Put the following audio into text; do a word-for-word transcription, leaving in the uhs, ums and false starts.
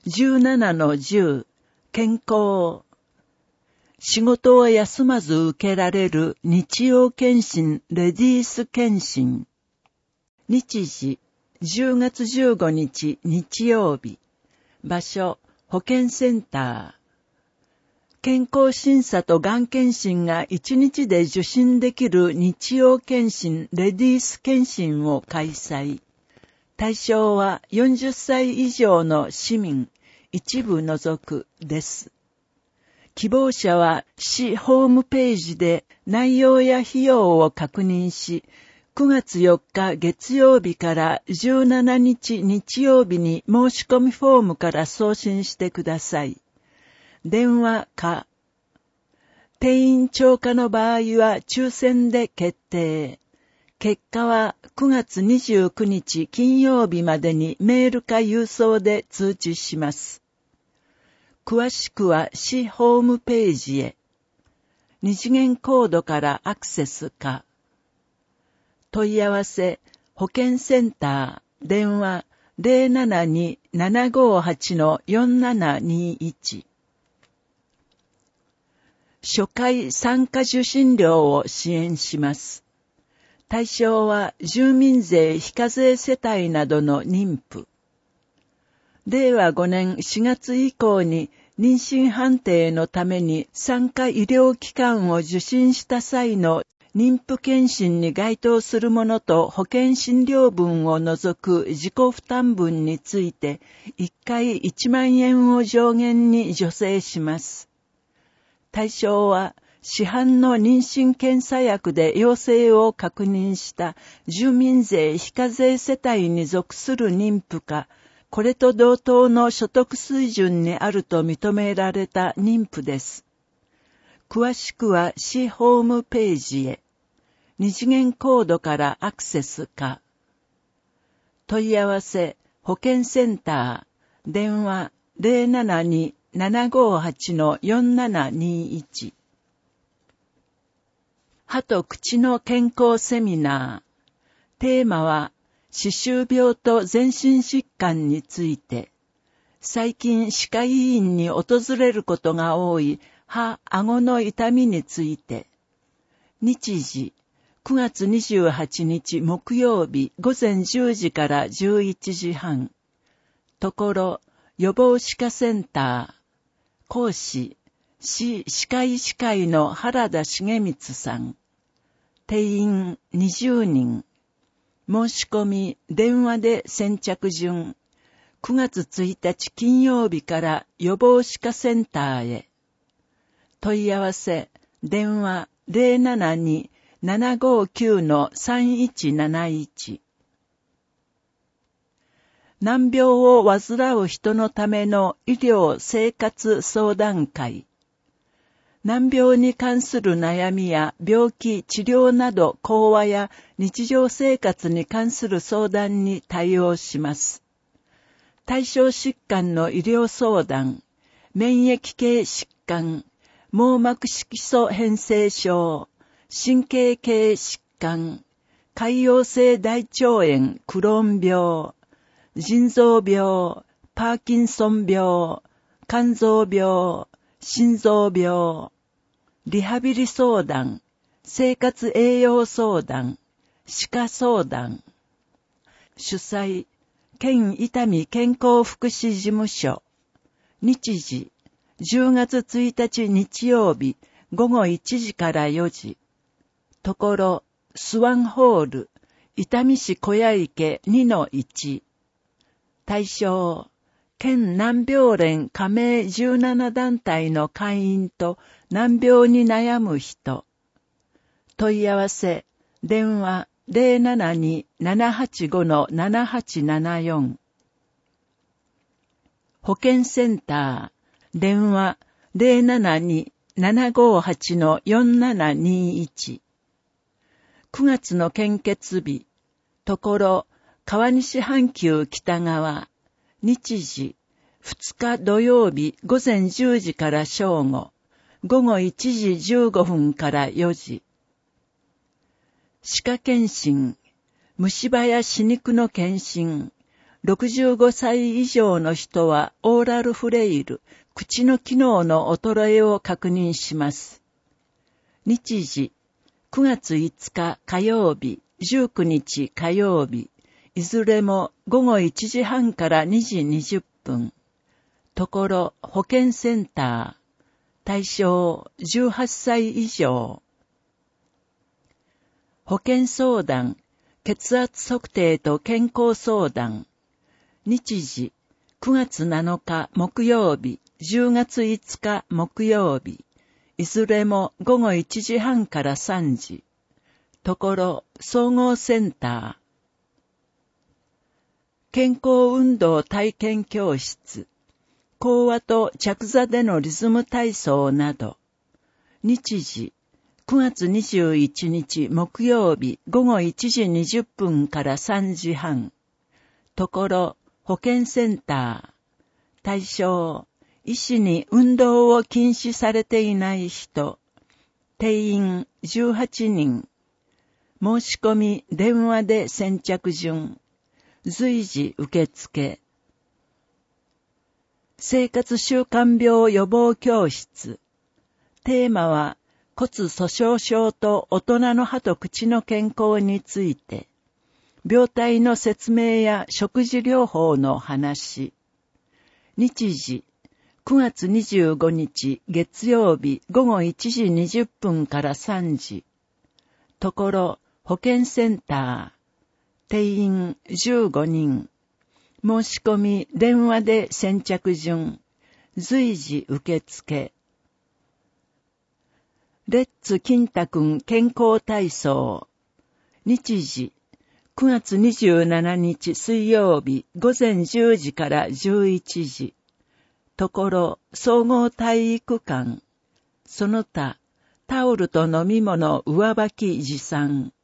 じゅうななのじゅう、健康。仕事を休まず受けられる日曜検診レディース検診。日時、じゅうがつじゅうごにち日曜日。場所、保健センター。健康審査とがん検診がいちにちで受診できる日曜検診レディース検診を開催。対象はよんじゅっさい以上の市民、一部除くです。希望者は市ホームページで内容や費用を確認し、くがつよっか月曜日からじゅうしちにち日曜日に申し込みフォームから送信してください。電話か。定員超過の場合は抽選で決定。結果はくがつにじゅうくにち金曜日までにメールか郵送で通知します。詳しくは市ホームページへ。二次元コードからアクセスか。問い合わせ、保健センター、電話 ゼロななに ななごはち よんななにいち。初回参加受診料を支援します。対象は住民税非課税世帯などの妊婦。れいわごねんしがつ以降に妊娠判定のために産科医療機関を受診した際の妊婦検診に該当するものと保険診療分を除く自己負担分についていっかいいちまんえんを上限に助成します。対象は市販の妊娠検査薬で陽性を確認した住民税非課税世帯に属する妊婦か、これと同等の所得水準にあると認められた妊婦です。詳しくは市ホームページへ。二次元コードからアクセスか。問い合わせ、保健センター、電話 ゼロななに ななごはち よんななにいち。歯と口の健康セミナー。テーマは、歯周病と全身疾患について。最近歯科医院に訪れることが多い歯、顎の痛みについて。日時、くがつにじゅうはちにち木曜日ごぜんじゅうじからじゅういちじはん。ところ、予防歯科センター。講師、市歯科医師会の原田重光さん。定員にじゅうにん。申し込み、電話で先着順。くがつついたち金曜日から予防歯科センターへ。問い合わせ、電話 ゼロななに ななごきゅう さんいちなないち。難病を患う人のための医療生活相談会。難病に関する悩みや病気、治療など講話や日常生活に関する相談に対応します。対象疾患の医療相談、免疫系疾患、網膜色素変性症、神経系疾患、潰瘍性大腸炎、クローン病、腎臓病、パーキンソン病、肝臓病、心臓病、リハビリ相談、生活栄養相談、歯科相談。主催、県伊丹健康福祉事務所。日時、じゅうがつついたち日曜日、ごごいちじからよじ。ところ、スワンホール、伊丹市小屋池 にのいち。対象、県難病連加盟じゅうななだんたいの会員と難病に悩む人。問い合わせ、電話 ゼロななに ななはちご ななはちななよん。保健センター、電話 ゼロななに ななごはち よんななにいち。くがつの献血日、ところ、川西阪急北側。日時、ふつか土曜日ごぜんじゅうじから正午、ごごいちじじゅうごふんからよじ。歯科検診、虫歯や歯肉の検診、 ろくじゅうごさい以上の人はオーラルフレイル、口の機能の衰えを確認します。日時、くがついつか火曜日、じゅうくにち火曜日、いずれもごごいちじはんからにじにじゅっぷん。ところ、保健センター。対象じゅうはっさい以上。保健相談、血圧測定と健康相談。日時、くがつなのか木曜日、じゅうがついつか木曜日。いずれもごごいちじはんからさんじ。ところ、総合センター。健康運動体験教室。講話と着座でのリズム体操など。日時、くがつにじゅういちにち木曜日ごごいちじにじゅっぷんからさんじはん。ところ、保健センター。対象、医師に運動を禁止されていない人。定員じゅうはちにん。申し込み電話で先着順。随時受付。生活習慣病予防教室。テーマは骨粗鬆症と大人の歯と口の健康について。病態の説明や食事療法の話。日時、くがつにじゅうごにち月曜日ごごいちじにじゅっぷんからさんじ。ところ、保健センター。定員じゅうごにん。申し込み電話で先着順。随時受付。レッツ金太くん健康体操。日時、くがつにじゅうしちにち水曜日ごぜんじゅうじからじゅういちじ。ところ、総合体育館。その他、タオルと飲み物上履き持参。